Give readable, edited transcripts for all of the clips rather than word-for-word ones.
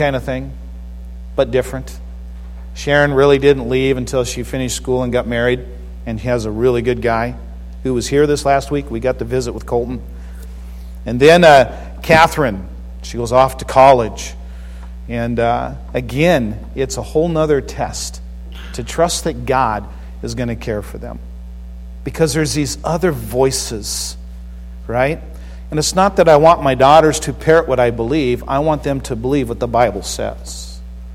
kind of thing, but different. Sharon really didn't leave until she finished school and got married, and he has a really good guy who was here this last week. We got to visit with Colton. And then Catherine, she goes off to college. And again, it's a whole nother test to trust that God is going to care for them. Because there's these other voices, right? And it's not that I want my daughters to parrot what I believe. I want them to believe what the Bible says.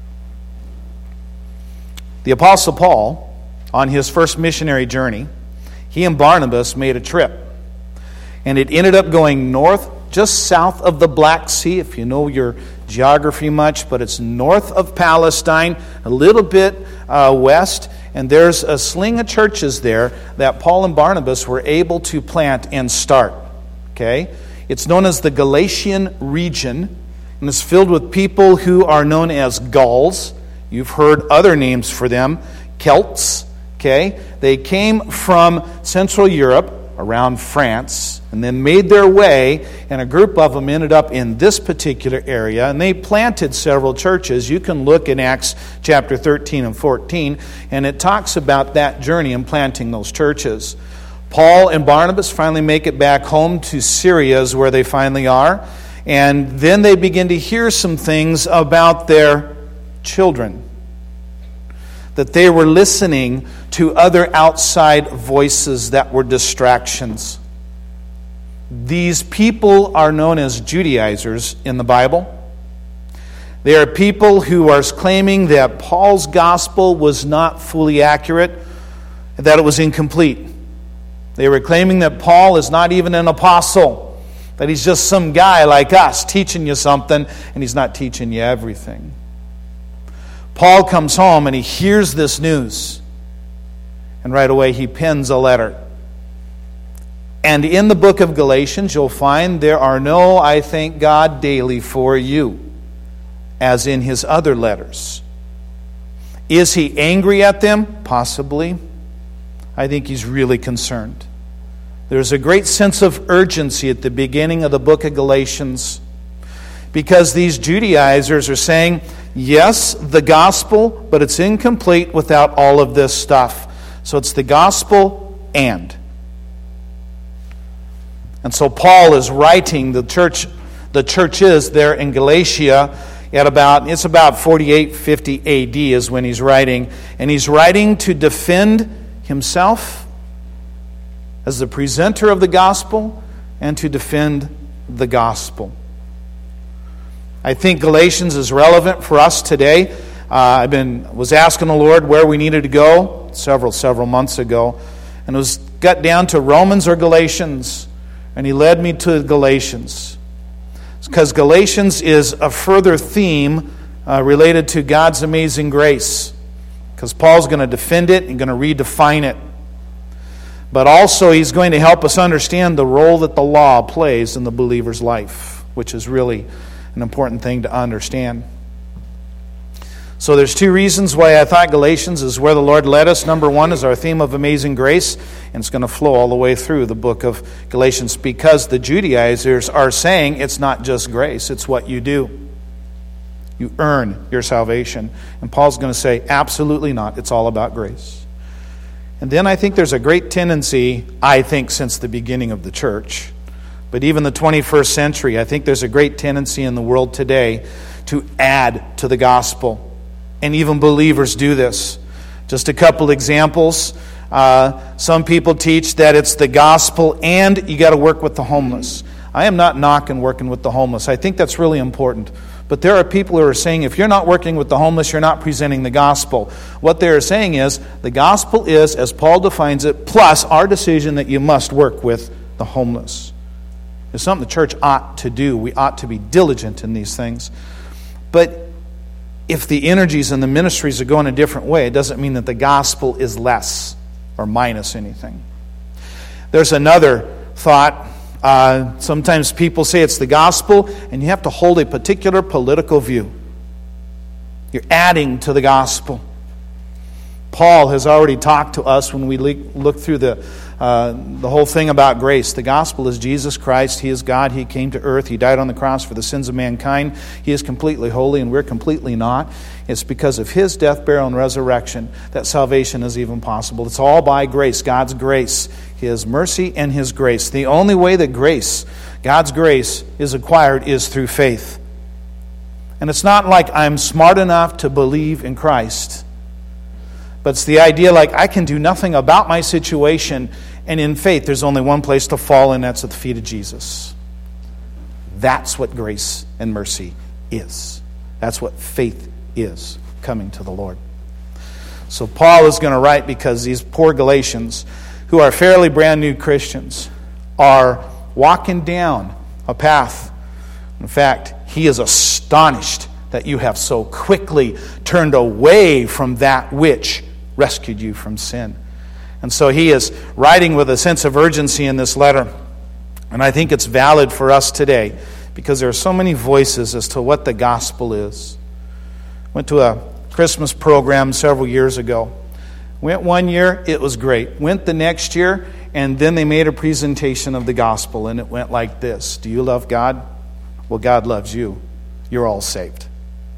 The Apostle Paul, on his first missionary journey, he and Barnabas made a trip. And it ended up going north, just south of the Black Sea, if you know your geography much, but it's north of Palestine, a little bit west, and there's a sling of churches there that Paul and Barnabas were able to plant and start. Okay? It's known as the Galatian region, and it's filled with people who are known as Gauls. You've heard other names for them, Celts. Okay? They came from Central Europe, around France, and then made their way, and a group of them ended up in this particular area, and they planted several churches. You can look in Acts chapter 13 and 14, and it talks about that journey and planting those churches. Paul and Barnabas finally make it back home to Syria, is where they finally are, and then they begin to hear some things about their children, that they were listening to other outside voices that were distractions. These people are known as Judaizers in the Bible. They are people who are claiming that Paul's gospel was not fully accurate, that it was incomplete. They were claiming that Paul is not even an apostle, that he's just some guy like us teaching you something, and he's not teaching you everything. Paul comes home and he hears this news. And right away he pens a letter. And in the book of Galatians, you'll find there are no "I thank God daily for you," as in his other letters. Is he angry at them? Possibly. I think he's really concerned. There's a great sense of urgency at the beginning of the book of Galatians, because these Judaizers are saying, yes, the gospel, but it's incomplete without all of this stuff. So it's the gospel and. And so Paul is writing the churches there in Galatia at about 48, 50 AD is when he's writing. And he's writing to defend himself as the presenter of the gospel and to defend the gospel. I think Galatians is relevant for us today. I was asking the Lord where we needed to go several months ago, and it got down to Romans or Galatians, and He led me to Galatians. It's because Galatians is a further theme related to God's amazing grace, because Paul's going to defend it and going to redefine it. But also he's going to help us understand the role that the law plays in the believer's life, which is really an important thing to understand. So there's two reasons why I thought Galatians is where the Lord led us. Number one is our theme of amazing grace, and it's going to flow all the way through the book of Galatians, because the Judaizers are saying it's not just grace, it's what you do. You earn your salvation. And Paul's going to say, absolutely not, it's all about grace. And then I think there's a great tendency, since the beginning of the church, but even the 21st century, I think there's a great tendency in the world today to add to the gospel. And even believers do this. Just a couple examples. Some people teach that it's the gospel and you got to work with the homeless. I am not knocking working with the homeless. I think that's really important. But there are people who are saying if you're not working with the homeless, you're not presenting the gospel. What they're saying is the gospel is, as Paul defines it, plus our decision that you must work with the homeless. It's something the church ought to do. We ought to be diligent in these things. But if the energies and the ministries are going a different way, it doesn't mean that the gospel is less or minus anything. There's another thought. Sometimes people say it's the gospel, and you have to hold a particular political view. You're adding to the gospel. Paul has already talked to us when we look through the whole thing about grace. The gospel is Jesus Christ. He is God. He came to earth. He died on the cross for the sins of mankind. He is completely holy, and we're completely not. It's because of His death, burial, and resurrection that salvation is even possible. It's all by grace, God's grace, His mercy, and His grace. The only way that grace, God's grace, is acquired is through faith. And it's not like I'm smart enough to believe in Christ. But it's the idea like I can do nothing about my situation, and in faith there's only one place to fall, and that's at the feet of Jesus. That's what grace and mercy is. That's what faith is, coming to the Lord. So Paul is going to write because these poor Galatians, who are fairly brand new Christians, are walking down a path. In fact, he is astonished that you have so quickly turned away from that which rescued you from sin. And so he is writing with a sense of urgency in this letter. And I think it's valid for us today because there are so many voices as to what the gospel is. Went to a Christmas program several years ago. Went one year, it was great. Went the next year, and then they made a presentation of the gospel, and it went like this. Do you love God? Well, God loves you. You're all saved.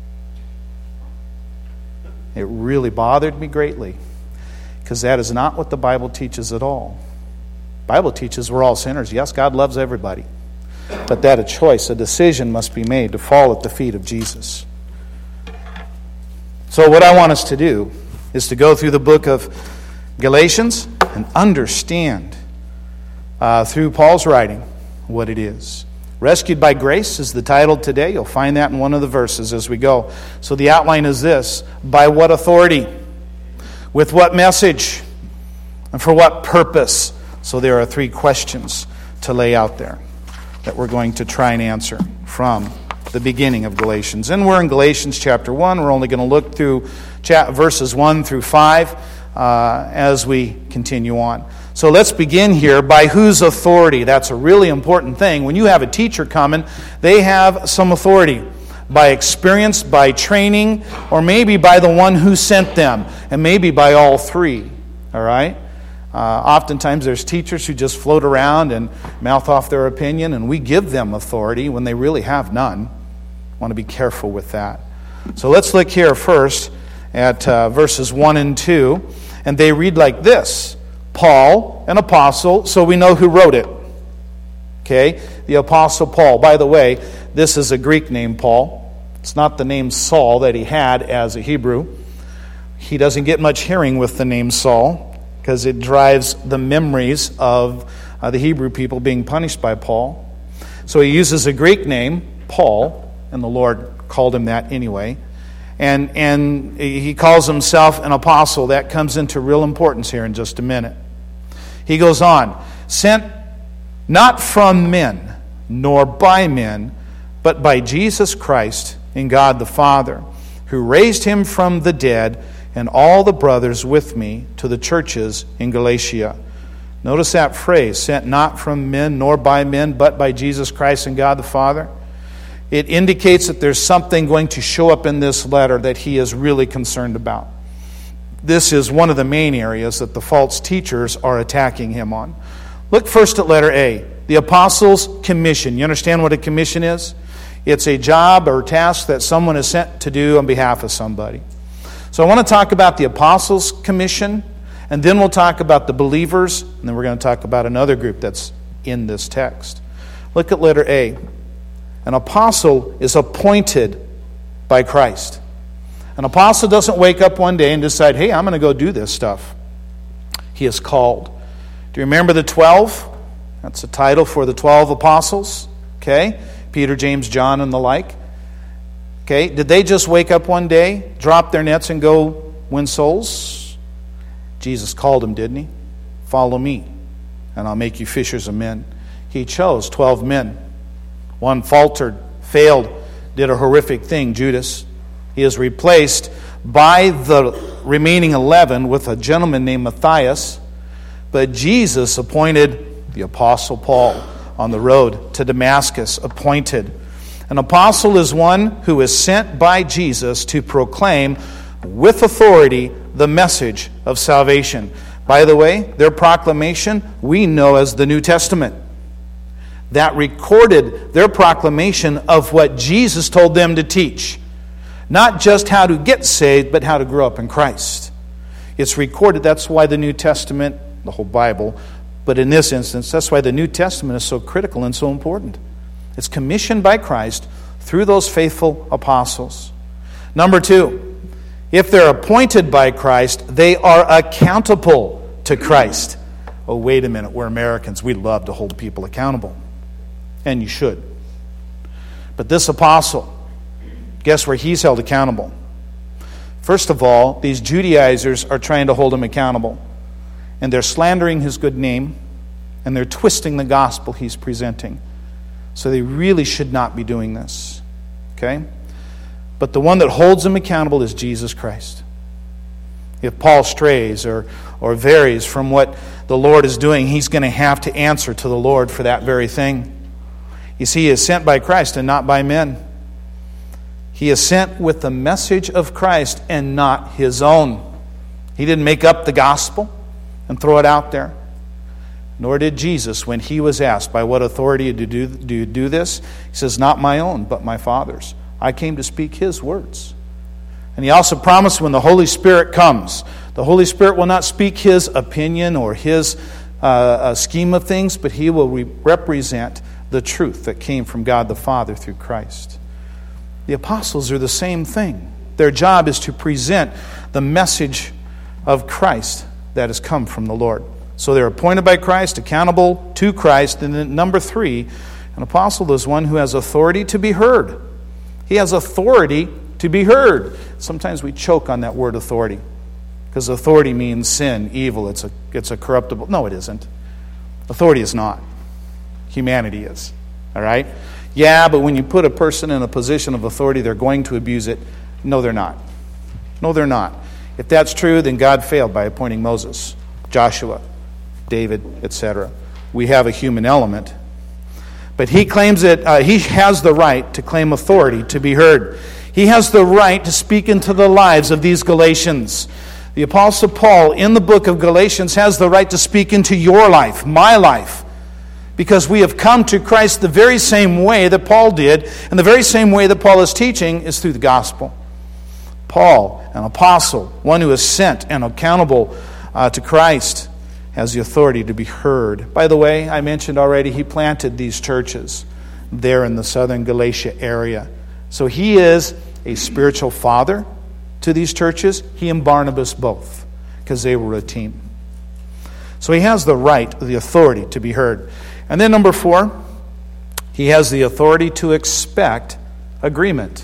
It really bothered me greatly because that is not what the Bible teaches at all. The Bible teaches we're all sinners. Yes, God loves everybody. But that a choice, a decision must be made to fall at the feet of Jesus. So what I want us to do is to go through the book of Galatians and understand through Paul's writing what it is. Rescued by Grace is the title today. You'll find that in one of the verses as we go. So the outline is this. By what authority? With what message? And for what purpose? So there are 3 questions to lay out there that we're going to try and answer from the beginning of Galatians. And we're in Galatians chapter 1. We're only going to look through verses 1 through 5 as we continue on. So let's begin here. By whose authority? That's a really important thing. When you have a teacher coming, they have some authority. By experience, by training, or maybe by the one who sent them, and maybe by all 3. All right? Oftentimes there's teachers who just float around and mouth off their opinion, and we give them authority when they really have none. I want to be careful with that. So let's look here first at verses 1 and 2, and they read like this. Paul, an apostle, so we know who wrote it. Okay? The apostle Paul. By the way, this is a Greek name, Paul. It's not the name Saul that he had as a Hebrew. He doesn't get much hearing with the name Saul because it drives the memories of the Hebrew people being punished by Paul. So he uses a Greek name, Paul, and the Lord called him that anyway. And he calls himself an apostle. That comes into real importance here in just a minute. He goes on, sent not from men, nor by men, but by Jesus Christ and God the Father, who raised him from the dead, and all the brothers with me to the churches in Galatia. Notice that phrase, sent not from men, nor by men, but by Jesus Christ and God the Father. It indicates that there's something going to show up in this letter that he is really concerned about. This is one of the main areas that the false teachers are attacking him on. Look first at letter A, the apostles' commission. You understand what a commission is? It's a job or task that someone is sent to do on behalf of somebody. So I want to talk about the apostles' commission, and then we'll talk about the believers, and then we're going to talk about another group that's in this text. Look at letter A. An apostle is appointed by Christ. An apostle doesn't wake up one day and decide, hey, I'm going to go do this stuff. He is called. Do you remember the 12? That's a title for the 12 apostles. Okay? Peter, James, John, and the like. Okay? Did they just wake up one day, drop their nets, and go win souls? Jesus called them, didn't he? Follow me, and I'll make you fishers of men. He chose 12 men. One faltered, failed, did a horrific thing, Judas. He is replaced by the remaining 11 with a gentleman named Matthias. But Jesus appointed the Apostle Paul on the road to Damascus, appointed. An apostle is one who is sent by Jesus to proclaim with authority the message of salvation. By the way, their proclamation we know as the New Testament. That recorded their proclamation of what Jesus told them to teach. Not just how to get saved, but how to grow up in Christ. It's recorded. That's why the New Testament, the whole Bible, but in this instance, that's why the New Testament is so critical and so important. It's commissioned by Christ through those faithful apostles. Number 2, if they're appointed by Christ, they are accountable to Christ. Oh, wait a minute, we're Americans. We love to hold people accountable. And you should. But this apostle, guess where he's held accountable? First of all, these Judaizers are trying to hold him accountable. And they're slandering his good name, and they're twisting the gospel he's presenting. So they really should not be doing this. Okay? But the one that holds him accountable is Jesus Christ. If Paul strays or varies from what the Lord is doing, he's going to have to answer to the Lord for that very thing. You see, he is sent by Christ and not by men. He is sent with the message of Christ and not his own. He didn't make up the gospel and throw it out there. Nor did Jesus when he was asked, by what authority do you do this? He says, not my own, but my Father's. I came to speak his words. And he also promised when the Holy Spirit comes, the Holy Spirit will not speak his opinion or his scheme of things, but he will represent the truth that came from God the Father through Christ. The apostles are the same thing. Their job is to present the message of Christ that has come from the Lord. So they're appointed by Christ, accountable to Christ. And then number 3, an apostle is one who has authority to be heard. He has authority to be heard. Sometimes we choke on that word authority because authority means sin, evil. It's a corruptible. No, it isn't. Authority is not. Humanity is. All right? Yeah, but when you put a person in a position of authority, they're going to abuse it. No, they're not. No, they're not. If that's true, then God failed by appointing Moses, Joshua, David, etc. We have a human element. But he claims that he has the right to claim authority to be heard. He has the right to speak into the lives of these Galatians. The Apostle Paul in the book of Galatians has the right to speak into your life, my life. Because we have come to Christ the very same way that Paul did, and the very same way that Paul is teaching is through the gospel. Paul, an apostle, one who is sent and accountable to Christ, has the authority to be heard. By the way, I mentioned already he planted these churches there in the southern Galatia area. So he is a spiritual father to these churches. He and Barnabas both, because they were a team. So he has the right, the authority to be heard. And then number 4, he has the authority to expect agreement.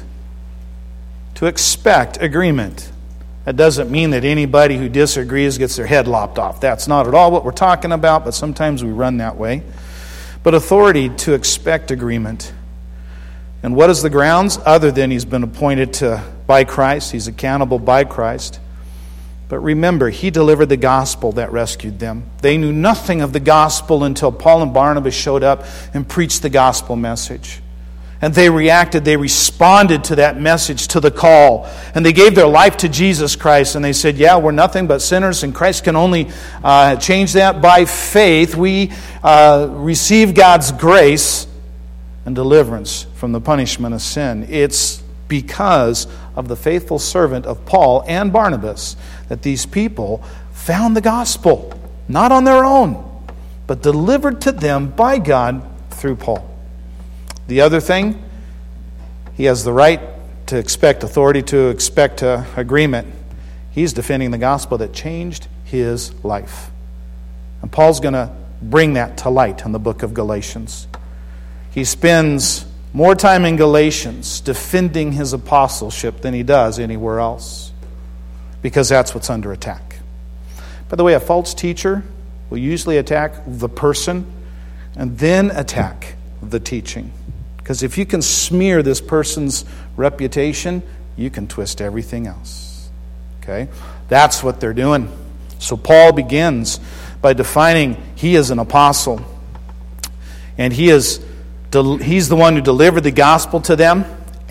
To expect agreement. That doesn't mean that anybody who disagrees gets their head lopped off. That's not at all what we're talking about, but sometimes we run that way. But authority to expect agreement. And what is the grounds? Other than he's been appointed by Christ, he's accountable by Christ. But remember, he delivered the gospel that rescued them. They knew nothing of the gospel until Paul and Barnabas showed up and preached the gospel message. And they reacted, they responded to that message, to the call. And they gave their life to Jesus Christ. And they said, yeah, we're nothing but sinners, and Christ can only change that by faith. We receive God's grace and deliverance from the punishment of sin. It's because of the faithful servant of Paul and Barnabas that these people found the gospel, not on their own, but delivered to them by God through Paul. The other thing, he has the right to expect authority, to expect agreement. He's defending the gospel that changed his life. And Paul's going to bring that to light in the book of Galatians. He spends more time in Galatians defending his apostleship than he does anywhere else, because that's what's under attack. By the way, a false teacher will usually attack the person and then attack the teaching. Because if you can smear this person's reputation, you can twist everything else. Okay? That's what they're doing. So Paul begins by defining he is an apostle. And he's the one who delivered the gospel to them,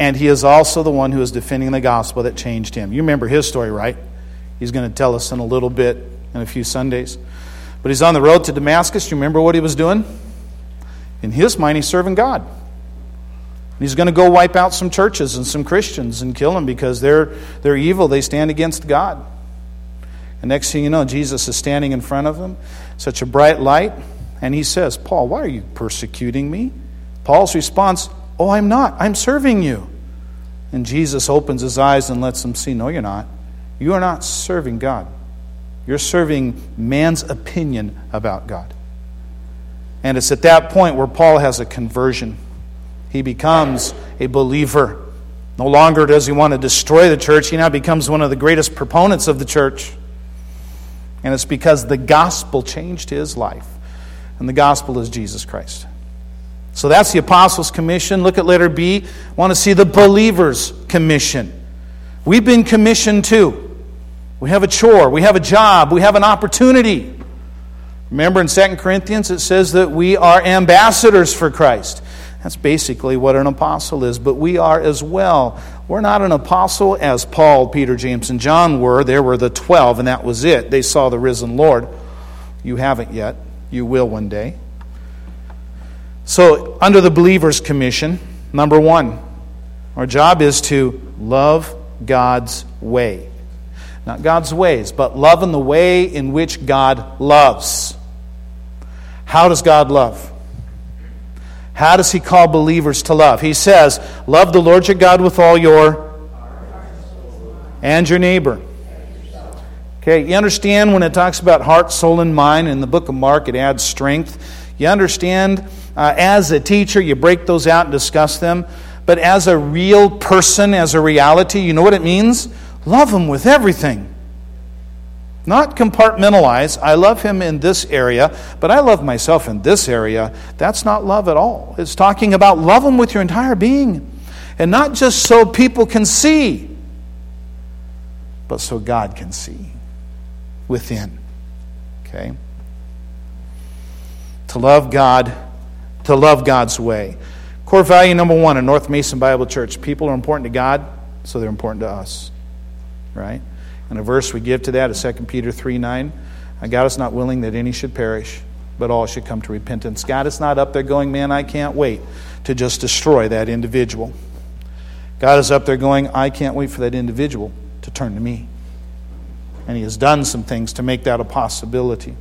And he is also the one who is defending the gospel that changed him. You remember his story, right? He's going to tell us in a little bit, in a few Sundays. But he's on the road to Damascus. You remember what he was doing? In his mind, he's serving God. He's going to go wipe out some churches and some Christians and kill them because they're evil. They stand against God. And next thing you know, Jesus is standing in front of him, such a bright light, and he says, Paul, why are you persecuting me? Paul's response, oh, I'm not. I'm serving you. And Jesus opens his eyes and lets him see, no, you're not. You are not serving God. You're serving man's opinion about God. And it's at that point where Paul has a conversion. He becomes a believer. No longer does he want to destroy the church. He now becomes one of the greatest proponents of the church. And it's because the gospel changed his life. And the gospel is Jesus Christ. So that's the Apostles' Commission. Look at letter B. I want to see the Believer's Commission. We've been commissioned too. We have a chore. We have a job. We have an opportunity. Remember in 2 Corinthians it says that we are ambassadors for Christ. That's basically what an apostle is, but we are as well. We're not an apostle as Paul, Peter, James, and John were. There were the 12, and that was it. They saw the risen Lord. You haven't yet. You will one day. So, under the Believer's Commission, number 1, our job is to love God's way. Not God's ways, but love in the way in which God loves. How does God love? How does he call believers to love? He says, love the Lord your God with all your and your neighbor. Okay, you understand when it talks about heart, soul, and mind in the book of Mark, it adds strength. You understand, as a teacher, you break those out and discuss them. But as a real person, as a reality, you know what it means? Love him with everything. Not compartmentalize. I love him in this area, but I love myself in this area. That's not love at all. It's talking about love him with your entire being. And not just so people can see, but so God can see within. Okay? To love God, to love God's way. Core value number 1 in North Mason Bible Church. People are important to God, so they're important to us. Right? And a verse we give to that is 2 Peter 3:9. God is not willing that any should perish, but all should come to repentance. God is not up there going, man, I can't wait to just destroy that individual. God is up there going, I can't wait for that individual to turn to me. And he has done some things to make that a possibility.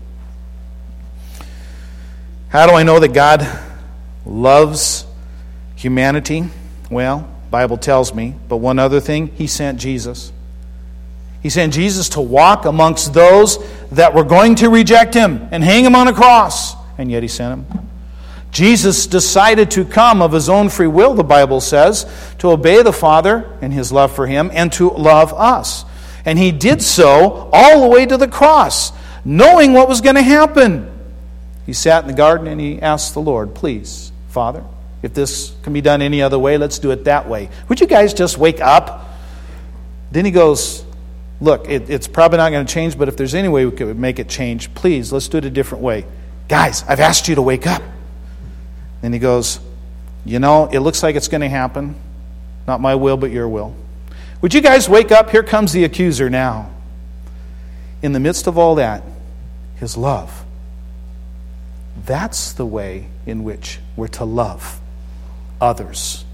How do I know that God loves humanity? Well, the Bible tells me, but one other thing, he sent Jesus. He sent Jesus to walk amongst those that were going to reject him and hang him on a cross. And yet he sent him. Jesus decided to come of his own free will, the Bible says, to obey the Father and his love for him and to love us. And he did so all the way to the cross, knowing what was going to happen. He sat in the garden and he asked the Lord, please, Father, if this can be done any other way, let's do it that way. Would you guys just wake up? Then he goes, look, it's probably not going to change, but if there's any way we could make it change, please, let's do it a different way. Guys, I've asked you to wake up. Then he goes, you know, it looks like it's going to happen. Not my will, but your will. Would you guys wake up? Here comes the accuser now. In the midst of all that, his love. That's the way in which we're to love others.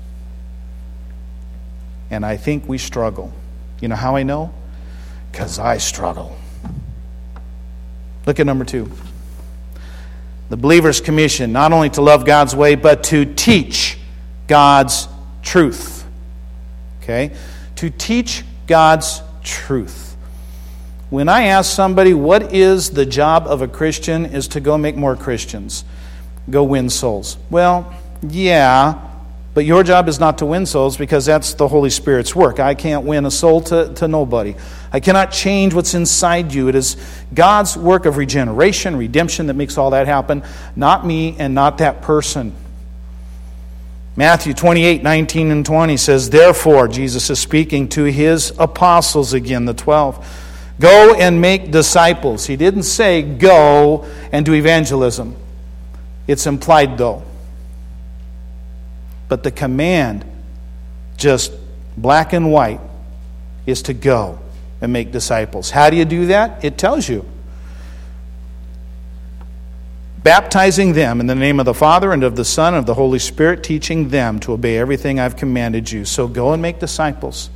And I think we struggle. You know how I know? Because I struggle. Look at number 2. The believer's commission, not only to love God's way, but to teach God's truth. Okay? To teach God's truth. When I ask somebody, what is the job of a Christian, is to go make more Christians. Go win souls. Well, yeah, but your job is not to win souls because that's the Holy Spirit's work. I can't win a soul to nobody. I cannot change what's inside you. It is God's work of regeneration, redemption that makes all that happen, not me and not that person. Matthew 28:19 and 20 says, therefore, Jesus is speaking to his apostles again, the 12. Go and make disciples. He didn't say go and do evangelism. It's implied though. But the command just black and white, is to go and make disciples. How do you do that? It tells you. Baptizing them in the name of the Father and of the Son and of the Holy Spirit, teaching them to obey everything I've commanded you. So go and make disciples.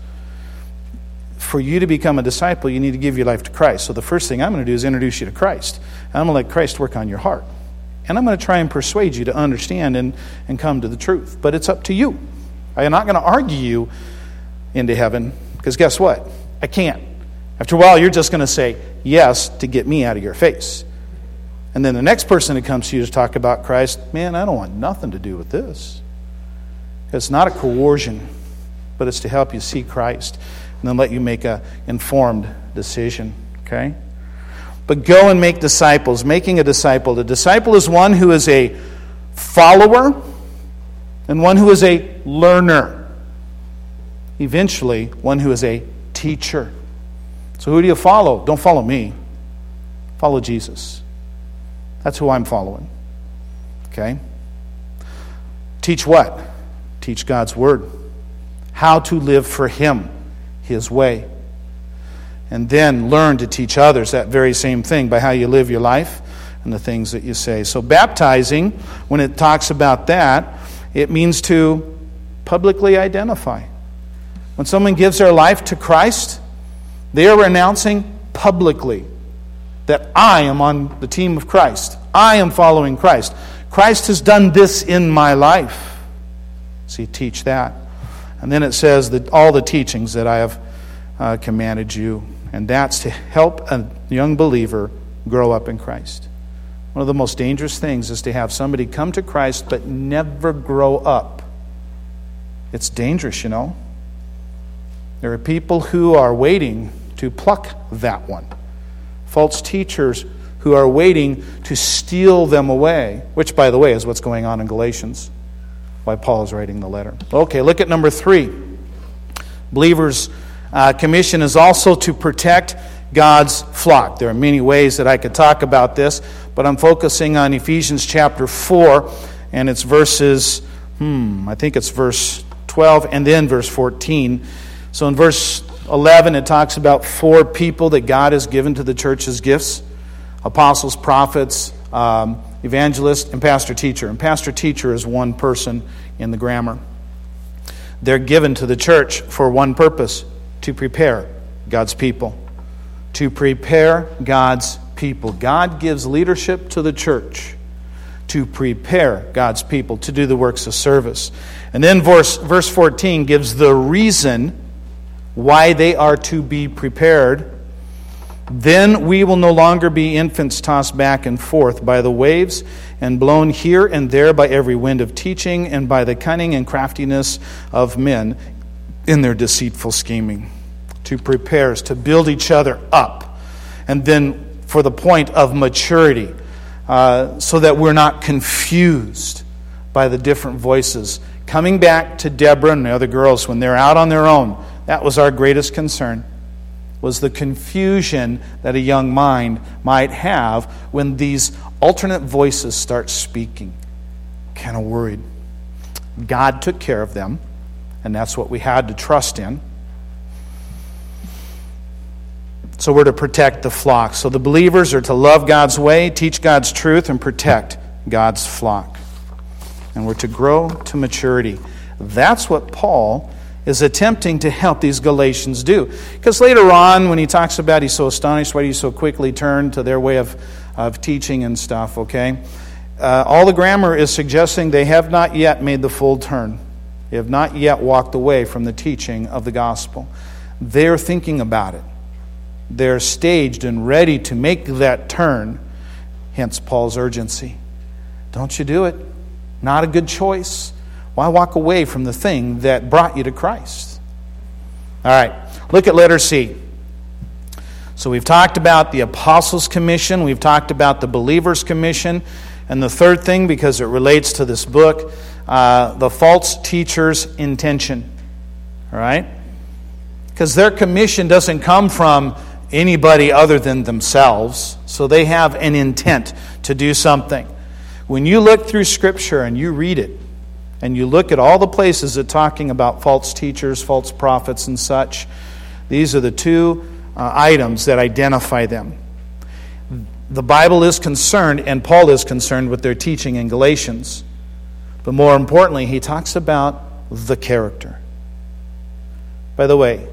For you to become a disciple, you need to give your life to Christ. So the first thing I'm going to do is introduce you to Christ. And I'm going to let Christ work on your heart. And I'm going to try and persuade you to understand and come to the truth. But it's up to you. I'm not going to argue you into heaven, because guess what? I can't. After a while, you're just going to say yes to get me out of your face. And then the next person that comes to you to talk about Christ, man, I don't want nothing to do with this. It's not a coercion, but it's to help you see Christ and then let you make an informed decision, okay? But go and make disciples. Making a disciple. The disciple is one who is a follower and one who is a learner. Eventually, one who is a teacher. So who do you follow? Don't follow me. Follow Jesus. That's who I'm following. Okay? Teach what? Teach God's Word. How to live for Him, His way. And then learn to teach others that very same thing by how you live your life and the things that you say. So baptizing, when it talks about that, it means to publicly identify. When someone gives their life to Christ, they are announcing publicly that I am on the team of Christ. I am following Christ. Christ has done this in my life. So you teach that. And then it says that all the teachings that I have commanded you. And that's to help a young believer grow up in Christ. One of the most dangerous things is to have somebody come to Christ but never grow up. It's dangerous, you know. There are people who are waiting to pluck that one. False teachers who are waiting to steal them away, which, by the way, is what's going on in Galatians, why Paul is writing the letter. Okay, look at number 3. Believers' commission is also to protect God's flock. There are many ways that I could talk about this, but I'm focusing on Ephesians chapter 4, and it's verses, I think it's verse 12 and then verse 14. So in verse 11, it talks about 4 people that God has given to the church as gifts: apostles, prophets, evangelists, and pastor-teacher. And pastor-teacher is one person in the grammar. They're given to the church for one purpose: to prepare God's people. To prepare God's people. God gives leadership to the church to prepare God's people to do the works of service. And then verse 14 gives the reason why they are to be prepared. Then we will no longer be infants tossed back and forth by the waves and blown here and there by every wind of teaching and by the cunning and craftiness of men in their deceitful scheming. To prepare is to build each other up. And then for the point of maturity, so that we're not confused by the different voices. Coming back to Deborah and the other girls when they're out on their own, that was our greatest concern, was the confusion that a young mind might have when these alternate voices start speaking. Kind of worried. God took care of them, and that's what we had to trust in. So we're to protect the flock. So the believers are to love God's way, teach God's truth, and protect God's flock. And we're to grow to maturity. That's what Paul is attempting to help these Galatians do. Because later on, when he talks about he's so astonished why you so quickly turn to their way of teaching and stuff, okay? All the grammar is suggesting they have not yet made the full turn. They have not yet walked away from the teaching of the gospel. They're thinking about it. They're staged and ready to make that turn. Hence Paul's urgency. Don't you do it. Not a good choice. Why walk away from the thing that brought you to Christ? All right, look at letter C. So we've talked about the Apostles' Commission. We've talked about the Believers' Commission. And the third thing, because it relates to this book, the false teacher's intention. All right? Because their commission doesn't come from anybody other than themselves. So they have an intent to do something. When you look through Scripture and you read it, and you look at all the places that talking about false teachers, false prophets, and such, these are the two items that identify them. The Bible is concerned, and Paul is concerned with their teaching in Galatians. But more importantly, he talks about the character. By the way,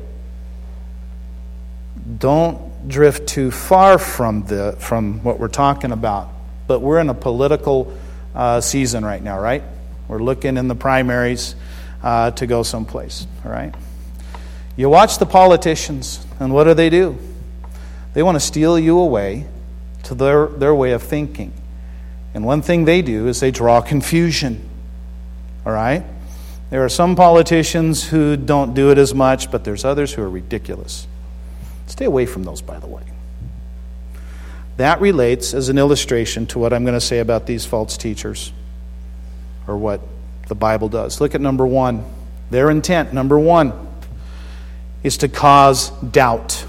don't drift too far from what we're talking about. But we're in a political season right now, right? We're looking in the primaries to go someplace, all right? You watch the politicians, and what do? They want to steal you away to their way of thinking. And one thing they do is they draw confusion, all right? There are some politicians who don't do it as much, but there's others who are ridiculous. Stay away from those, by the way. That relates as an illustration to what I'm going to say about these false teachers, or what the Bible does. Look at number 1. Their intent, number 1, is to cause doubt.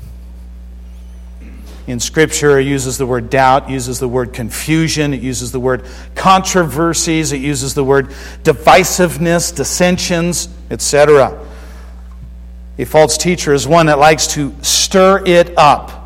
In Scripture, it uses the word doubt, uses the word confusion, it uses the word controversies, it uses the word divisiveness, dissensions, etc. A false teacher is one that likes to stir it up.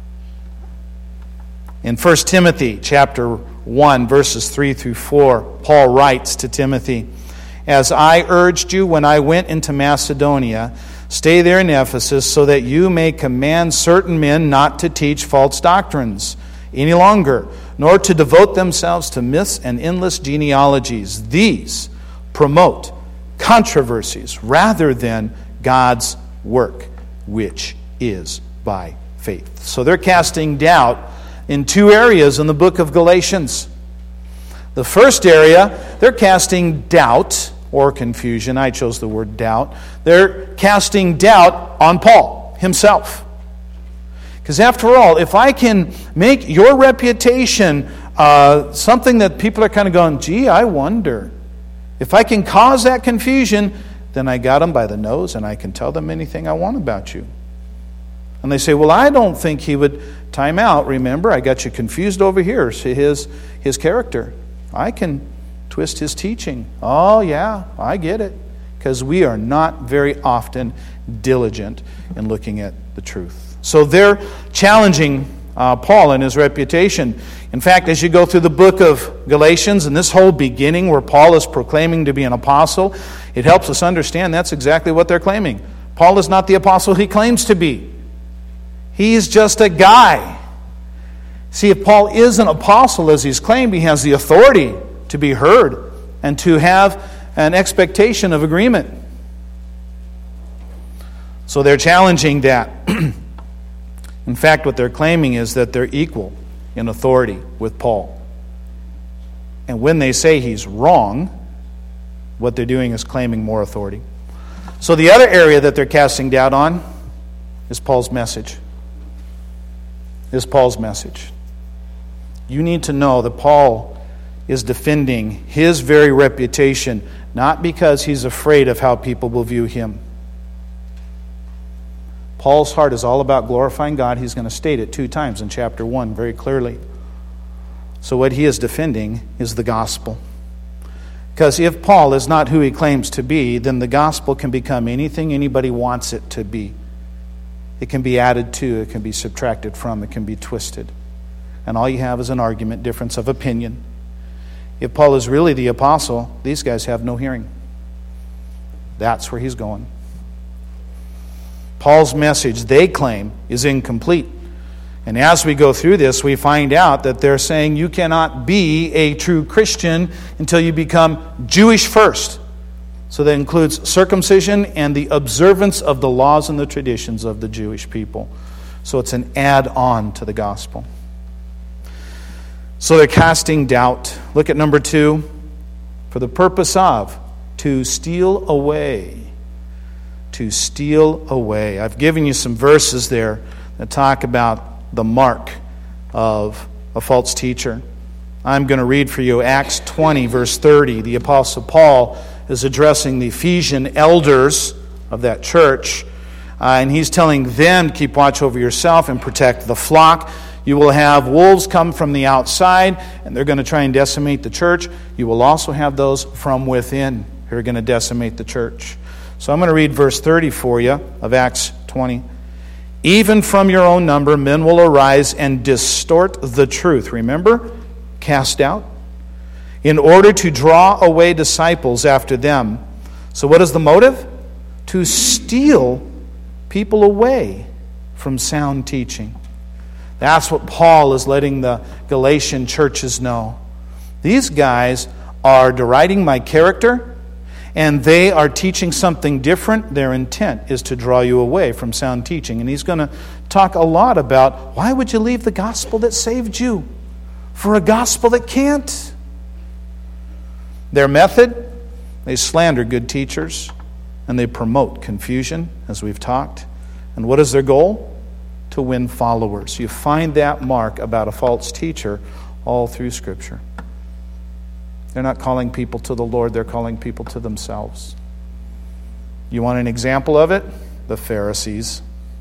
In 1 Timothy chapter 1, verses 3 through 4, Paul writes to Timothy, "As I urged you when I went into Macedonia, stay there in Ephesus so that you may command certain men not to teach false doctrines any longer, nor to devote themselves to myths and endless genealogies. These promote controversies rather than God's work, which is by faith." So they're casting doubt in two areas in the book of Galatians. The first area, they're casting doubt or confusion. I chose the word doubt. They're casting doubt on Paul himself. Because after all, if I can make your reputation something that people are kind of going, gee, I wonder. If I can cause that confusion, then I got them by the nose and I can tell them anything I want about you. And they say, well, I don't think he would. Time out. Remember, I got you confused over here. His character. I can twist his teaching. Oh, yeah, I get it. Because we are not very often diligent in looking at the truth. So they're challenging Paul and his reputation. In fact, as you go through the book of Galatians and this whole beginning where Paul is proclaiming to be an apostle, it helps us understand that's exactly what they're claiming. Paul is not the apostle he claims to be. He's just a guy. See, if Paul is an apostle as he's claimed, he has the authority to be heard and to have an expectation of agreement. So they're challenging that. In fact, what they're claiming is that they're equal in authority with Paul. And when they say he's wrong, what they're doing is claiming more authority. So the other area that they're casting doubt on is Paul's message. You need to know that Paul is defending his very reputation, not because he's afraid of how people will view him. Paul's heart is all about glorifying God. He's going to state it 2 times in chapter 1 very clearly. So what he is defending is the gospel. Because if Paul is not who he claims to be, then the gospel can become anything anybody wants it to be. It can be added to, it can be subtracted from, it can be twisted. And all you have is an argument, difference of opinion. If Paul is really the apostle, these guys have no hearing. That's where he's going. Paul's message, they claim, is incomplete. And as we go through this, we find out that they're saying you cannot be a true Christian until you become Jewish first. So that includes circumcision and the observance of the laws and the traditions of the Jewish people. So it's an add-on to the gospel. So they're casting doubt. Look at number 2. For the purpose of, to steal away. To steal away. I've given you some verses there that talk about the mark of a false teacher. I'm going to read for you Acts 20, verse 30. The Apostle Paul is addressing the Ephesian elders of that church. And he's telling them to keep watch over yourself and protect the flock. You will have wolves come from the outside, and they're going to try and decimate the church. You will also have those from within who are going to decimate the church. So I'm going to read verse 30 for you of Acts 20. Even from your own number, men will arise and distort the truth. Remember? Cast out. In order to draw away disciples after them. So what is the motive? To steal people away from sound teaching. That's what Paul is letting the Galatian churches know. These guys are deriding my character, and they are teaching something different. Their intent is to draw you away from sound teaching. And he's going to talk a lot about why would you leave the gospel that saved you for a gospel that can't? Their method, they slander good teachers, and they promote confusion, as we've talked. And what is their goal? To win followers. You find that mark about a false teacher all through Scripture. They're not calling people to the Lord, they're calling people to themselves. You want an example of it? The Pharisees.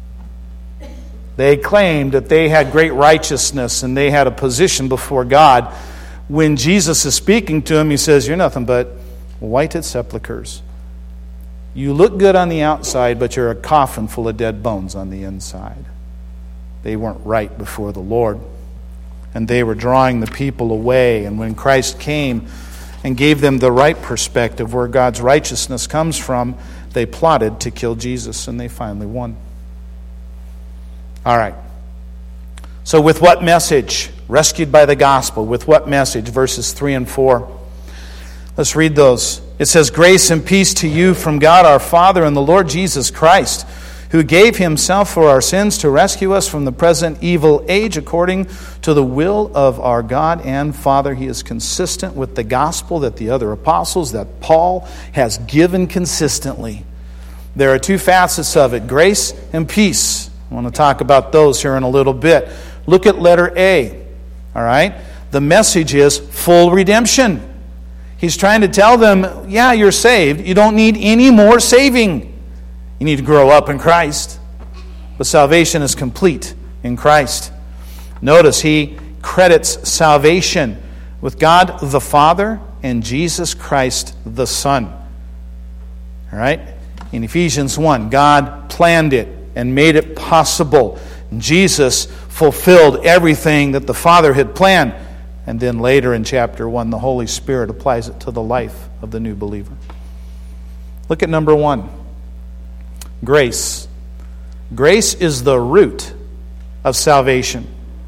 They claimed that they had great righteousness and they had a position before God. When Jesus is speaking to them, he says, you're nothing but whited sepulchres. You look good on the outside, but you're a coffin full of dead bones on the inside. They weren't right before the Lord. And they were drawing the people away. And when Christ came and gave them the right perspective, where God's righteousness comes from, they plotted to kill Jesus, and they finally won. All right. So with what message? Rescued by the gospel. With what message? Verses 3 and 4. Let's read those. It says, grace and peace to you from God our Father and the Lord Jesus Christ, who gave himself for our sins to rescue us from the present evil age according to the will of our God and Father. He is consistent with the gospel that the other apostles, that Paul has given consistently. There are two facets of it, grace and peace. I want to talk about those here in a little bit. Look at letter A. All right? The message is full redemption. He's trying to tell them, yeah, you're saved. You don't need any more saving. You need to grow up in Christ. But salvation is complete in Christ. Notice he credits salvation with God the Father and Jesus Christ the Son. All right? In Ephesians 1, God planned it and made it possible. Jesus fulfilled everything that the Father had planned. And then later in chapter 1, the Holy Spirit applies it to the life of the new believer. Look at number 1. Grace. Grace is the root of salvation.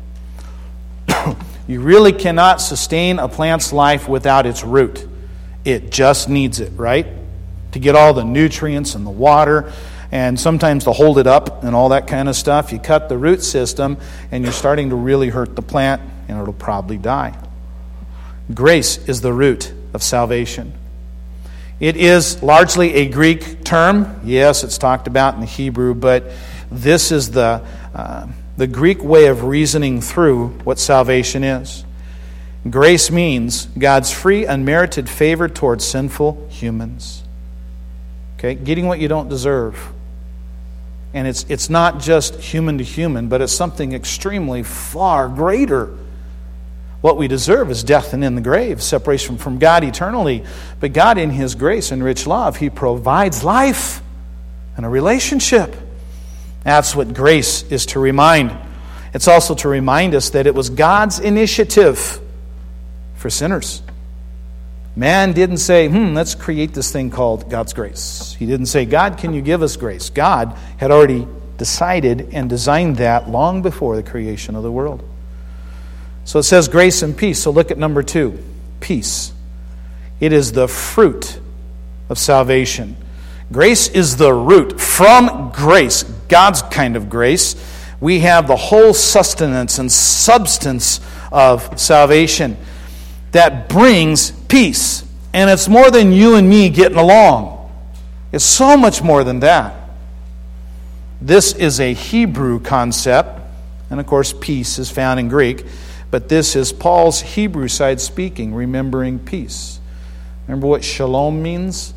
You really cannot sustain a plant's life without its root. It just needs it, right? To get all the nutrients and the water, and sometimes to hold it up and all that kind of stuff. You cut the root system, and you're starting to really hurt the plant, and it'll probably die. Grace is the root of salvation. It is largely a Greek term. Yes, it's talked about in the Hebrew, but this is the Greek way of reasoning through what salvation is. Grace means God's free, unmerited favor towards sinful humans. Okay, getting what you don't deserve. And it's not just human to human, but it's something extremely far greater. What we deserve is death and in the grave, separation from God eternally. But God, in His grace and rich love, He provides life and a relationship. That's what grace is to remind. It's also to remind us that it was God's initiative for sinners. Man didn't say, let's create this thing called God's grace. He didn't say, God, can you give us grace? God had already decided and designed that long before the creation of the world. So it says grace and peace. So look at number 2, peace. It is the fruit of salvation. Grace is the root. From grace, God's kind of grace, we have the whole sustenance and substance of salvation that brings peace. And it's more than you and me getting along. It's so much more than that. This is a Hebrew concept, and of course peace is found in Greek, but this is Paul's Hebrew side speaking, remembering peace. Remember what shalom means?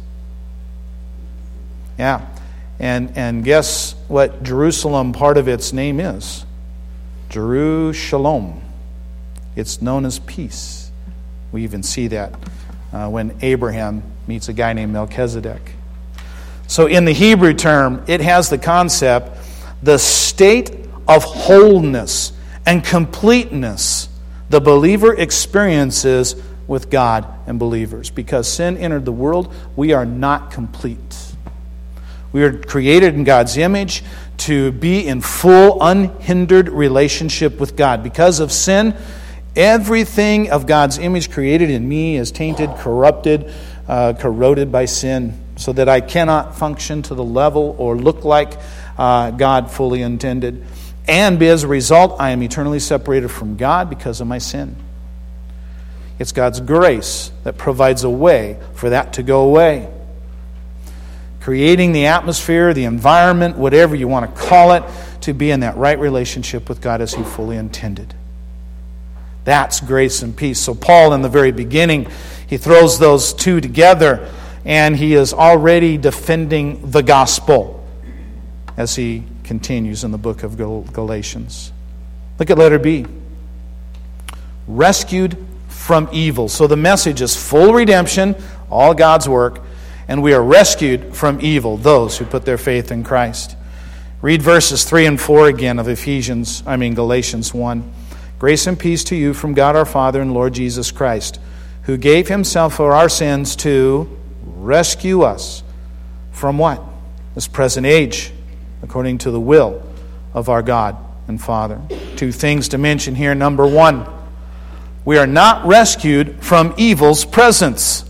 Yeah. And guess what Jerusalem, part of its name is? Jerusalem. It's known as peace. We even see that when Abraham meets a guy named Melchizedek. So in the Hebrew term, it has the concept, the state of wholeness and completeness the believer experiences with God and believers. Because sin entered the world, we are not complete. We are created in God's image to be in full, unhindered relationship with God. Because of sin, everything of God's image created in me is tainted, corrupted, corroded by sin, so that I cannot function to the level or look like God fully intended. And as a result, I am eternally separated from God because of my sin. It's God's grace that provides a way for that to go away. Creating the atmosphere, the environment, whatever you want to call it, to be in that right relationship with God as He fully intended. That's grace and peace. So Paul, in the very beginning, he throws those two together, and he is already defending the gospel as he continues in the book of Galatians. Look at letter B. Rescued from evil. So the message is full redemption, all God's work, and we are rescued from evil, those who put their faith in Christ. Read verses 3 and 4 again of Galatians 1. Grace and peace to you from God our Father and Lord Jesus Christ, who gave Himself for our sins to rescue us from what? This present age, according to the will of our God and Father. Two things to mention here. Number one, we are not rescued from evil's presence.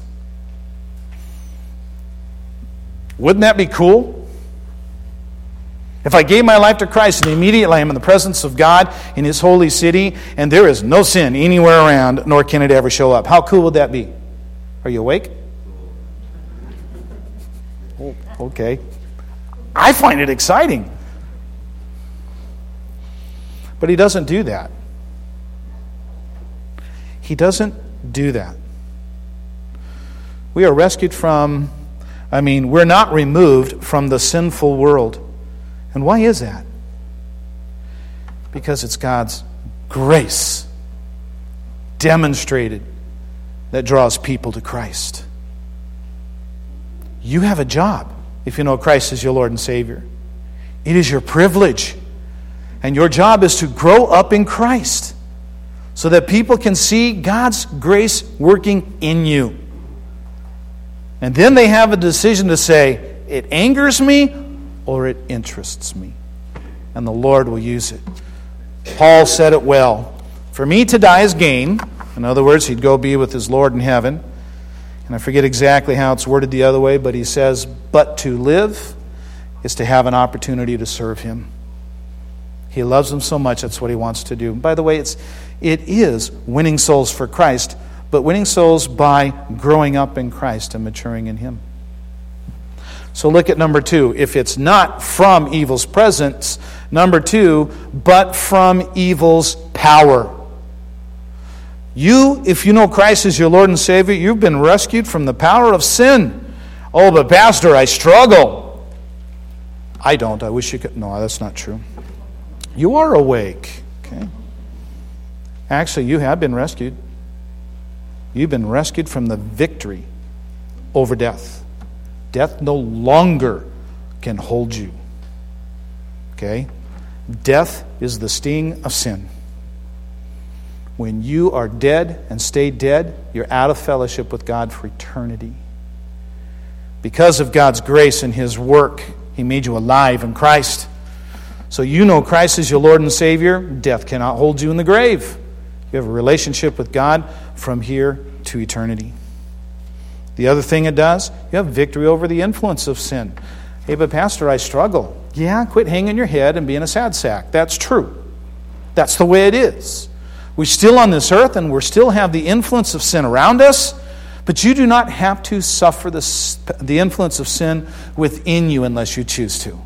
Wouldn't that be cool? If I gave my life to Christ and immediately I am in the presence of God in His holy city and there is no sin anywhere around, nor can it ever show up, how cool would that be? Are you awake? Oh, okay. I find it exciting. But He doesn't do that. He doesn't do that. We are rescued from, we're not removed from the sinful world. And why is that? Because it's God's grace demonstrated that draws people to Christ. You have a job if you know Christ is your Lord and Savior. It is your privilege. And your job is to grow up in Christ so that people can see God's grace working in you. And then they have a decision to say, it angers me or it interests me. And the Lord will use it. Paul said it well. For me to die is gain. In other words, he'd go be with his Lord in heaven. And I forget exactly how it's worded the other way, but he says, but to live is to have an opportunity to serve Him. He loves them so much, that's what he wants to do. By the way, it is winning souls for Christ, but winning souls by growing up in Christ and maturing in Him. So look at number 2. If it's not from evil's presence, number 2, but from evil's power. You, if you know Christ as your Lord and Savior, you've been rescued from the power of sin. Oh, but Pastor, I struggle. I don't. I wish you could. No, that's not true. You are awake. Okay. Actually, you have been rescued. You've been rescued from the victory over death. Death no longer can hold you. Okay? Death is the sting of sin. When you are dead and stay dead, you're out of fellowship with God for eternity. Because of God's grace and His work, He made you alive in Christ. So you know Christ is your Lord and Savior. Death cannot hold you in the grave. You have a relationship with God from here to eternity. The other thing it does, you have victory over the influence of sin. Hey, but Pastor, I struggle. Yeah, quit hanging your head and being a sad sack. That's true. That's the way it is. We're still on this earth and we still have the influence of sin around us, but you do not have to suffer the influence of sin within you unless you choose to.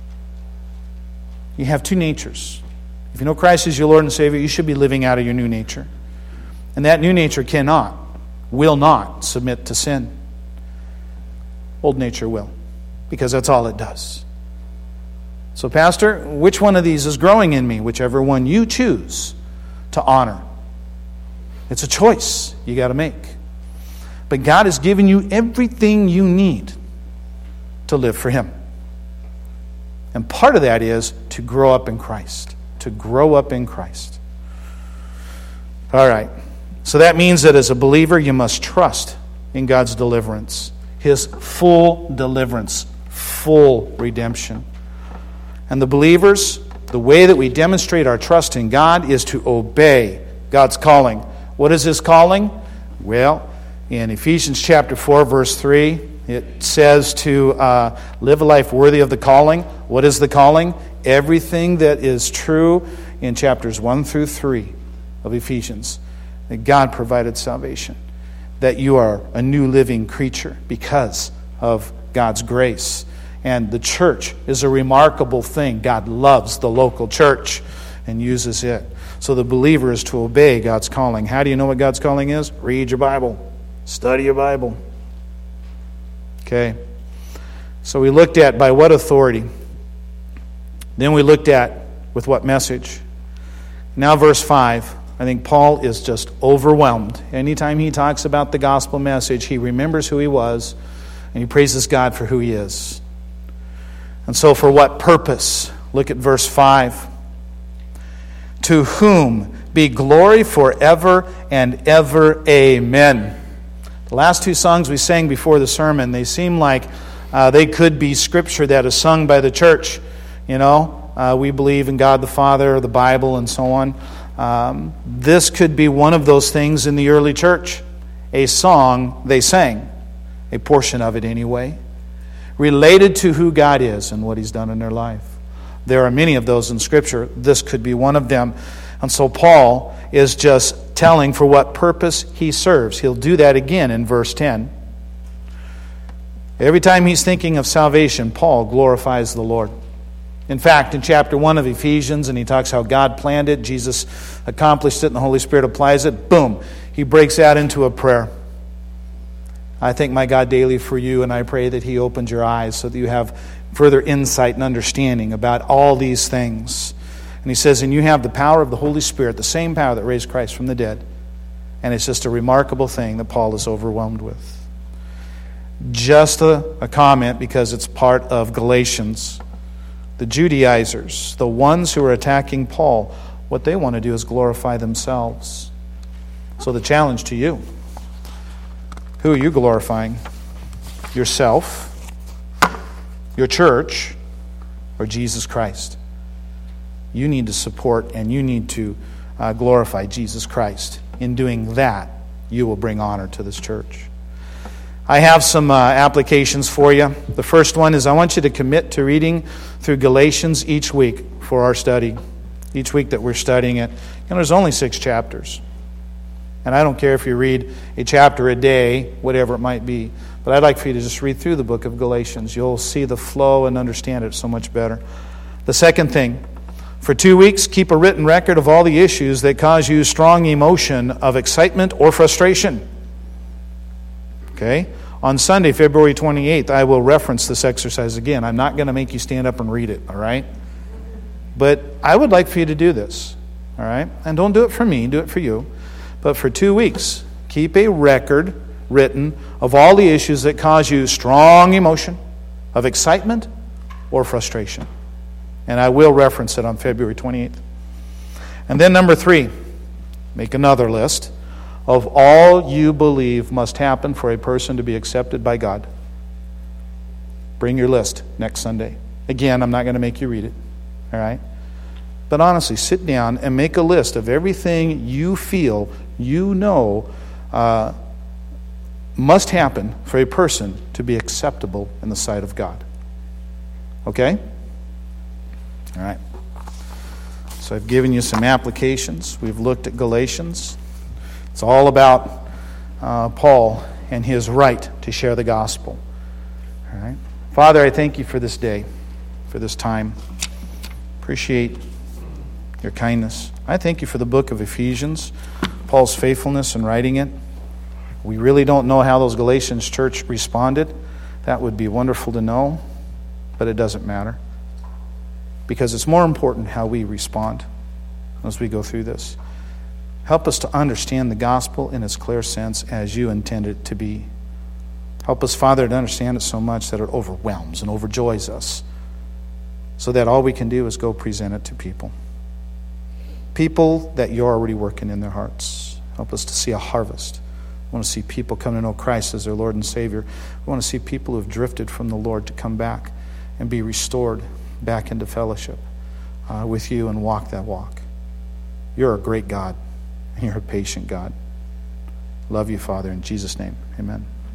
You have two natures. If you know Christ is your Lord and Savior, you should be living out of your new nature. And that new nature will not submit to sin. Old nature will, because that's all it does. So, Pastor, which one of these is growing in me? Whichever one you choose to honor. It's a choice you got to make. But God has given you everything you need to live for Him. And part of that is to grow up in Christ. To grow up in Christ. All right. So that means that as a believer, you must trust in God's deliverance. His full deliverance. Full redemption. And the believers, the way that we demonstrate our trust in God is to obey God's calling. What is His calling? Well, in Ephesians chapter 4, verse 3, it says to live a life worthy of the calling. What is the calling? Everything that is true in chapters 1 through 3 of Ephesians. That God provided salvation. That you are a new living creature because of God's grace. And the church is a remarkable thing. God loves the local church and uses it. So the believer is to obey God's calling. How do you know what God's calling is? Read your Bible. Study your Bible. Okay. So we looked at by what authority. Then we looked at with what message. Now verse 5. I think Paul is just overwhelmed. Anytime he talks about the gospel message, he remembers who he was and he praises God for who he is. And so for what purpose? Look at verse 5. To whom be glory forever and ever. Amen. The last two songs we sang before the sermon, they seem like they could be scripture that is sung by the church. You know, we believe in God the Father, the Bible, and so on. This could be one of those things in the early church. A song they sang. A portion of it anyway. Related to who God is and what He's done in their life. There are many of those in Scripture. This could be one of them. And so Paul is just telling for what purpose he serves. He'll do that again in verse 10. Every time he's thinking of salvation, Paul glorifies the Lord. In fact, in chapter 1 of Ephesians, and he talks how God planned it, Jesus accomplished it, and the Holy Spirit applies it, boom, he breaks out into a prayer. I thank my God daily for you, and I pray that He opens your eyes so that you have further insight and understanding about all these things. And he says, and you have the power of the Holy Spirit, the same power that raised Christ from the dead. And it's just a remarkable thing that Paul is overwhelmed with. Just a comment because it's part of Galatians. The Judaizers, the ones who are attacking Paul, what they want to do is glorify themselves. So the challenge to you, who are you glorifying? Yourself, your church, or Jesus Christ? You need to support and you need to glorify Jesus Christ. In doing that, you will bring honor to this church. I have some applications for you. The first one is I want you to commit to reading through Galatians each week for our study. Each week that we're studying it. And there's only 6 chapters. And I don't care if you read a chapter a day, whatever it might be. But I'd like for you to just read through the book of Galatians. You'll see the flow and understand it so much better. The second thing, for 2 weeks, keep a written record of all the issues that cause you strong emotion of excitement or frustration. Okay? On Sunday, February 28th, I will reference this exercise again. I'm not going to make you stand up and read it, all right? But I would like for you to do this, all right? And don't do it for me, do it for you. But for 2 weeks, keep a record written of all the issues that cause you strong emotion of excitement or frustration. And I will reference it on February 28th. And then number 3, make another list of all you believe must happen for a person to be accepted by God. Bring your list next Sunday. Again, I'm not going to make you read it. All right? But honestly, sit down and make a list of everything you feel, you know, must happen for a person to be acceptable in the sight of God. Okay? All right. So I've given you some applications. We've looked at Galatians. It's all about Paul and his right to share the gospel. All right. Father, I thank you for this day, for this time. Appreciate your kindness. I thank you for the book of Ephesians, Paul's faithfulness in writing it. We really don't know how those Galatians church responded. That would be wonderful to know, but it doesn't matter. because it's more important how we respond as we go through this. Help us to understand the gospel in its clear sense as you intended it to be. Help us, Father, to understand it so much that it overwhelms and overjoys us, so that all we can do is go present it to people. People that you're already working in their hearts. Help us to see a harvest. We want to see people come to know Christ as their Lord and Savior. We want to see people who have drifted from the Lord to come back and be restored back into fellowship with you and walk that walk. You're a great God, and you're a patient God. Love you, Father, in Jesus' name. Amen.